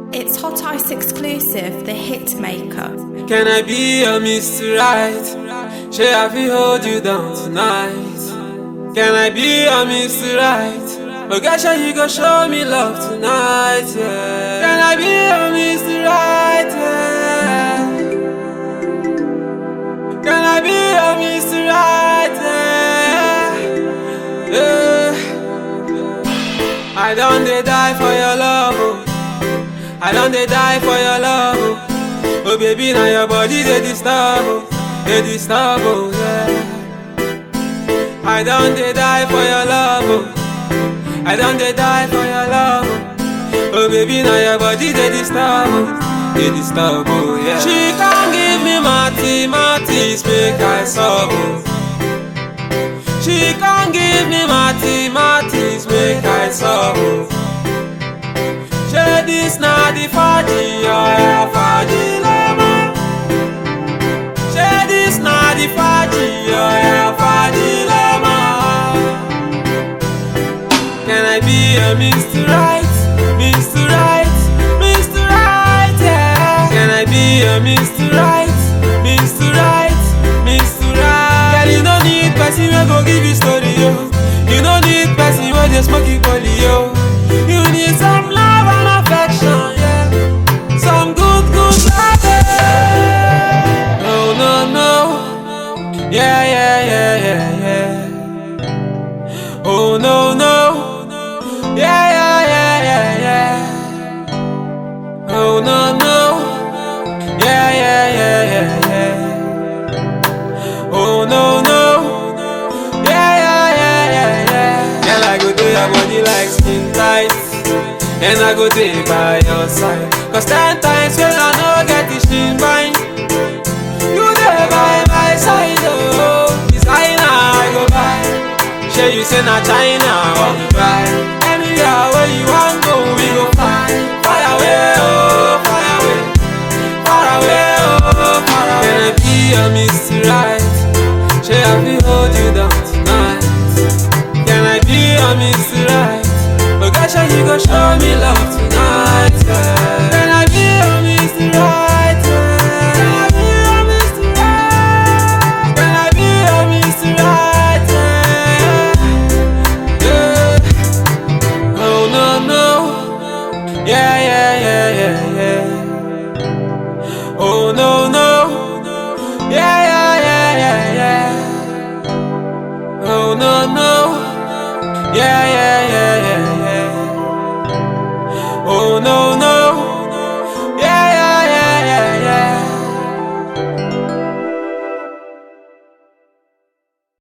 It's Hot Ice exclusive, the hit maker. Can I be your Mr. Right? Shall I be hold you down tonight? Can I be your Mr. Right? Oh gosh, you go show me love tonight, yeah. Can I be your Mr. Right? Yeah. Can I be your Mr. Right? Yeah. Yeah. I don't die for your love, oh. I don't die for your love, oh. Oh baby, now your body they disturb, oh. They disturb, oh yeah. I don't die for your love, oh. I don't die for your love, oh. Oh baby, now your body they disturb, oh. They disturb, oh yeah. She can't give me mathematics, make I solve, oh. She can't give me mathematics, make I solve, oh. Share this na the faji, yeah, faji lama. Share this na the faji, yeah, faji lama. Can I be a Mr. Right, Mr. Right, Mr. Right, yeah? Can I be a Mr. Right, Mr. Right, Mr. Right? Girl, you don't need person who go give you story, yo. You don't need person who just smoke you poly, yo. You need some love and affection, yeah. Some good love, yeah. Oh no, no. Yeah, yeah, yeah, yeah, yeah. Oh no, no. Yeah, yeah, yeah, yeah, yeah. Oh no, no. Yeah, yeah, yeah, yeah, yeah. Oh no, no. Yeah, yeah, yeah, yeah, yeah. Girl, I go do your body like skin tight, and I go day by your side. Cause 10 times when I no get the shin bind, you there by my side, oh. Designer I go buy. Sure you say na China or Dubai. Anywhere where you want go, we go fly. Far away, oh, far away. Far away, oh, far away. Can I be your Mr. Right? Sure I will hold you down tonight. Can I be your Mr. Right? Oh gosh, you go show me love tonight, yeah. Can I be your Mr. Right, yeah? Can I be your Mr. Right? Can I be your Mr. Right, yeah? Yeah. Oh no, no. Yeah, yeah, yeah.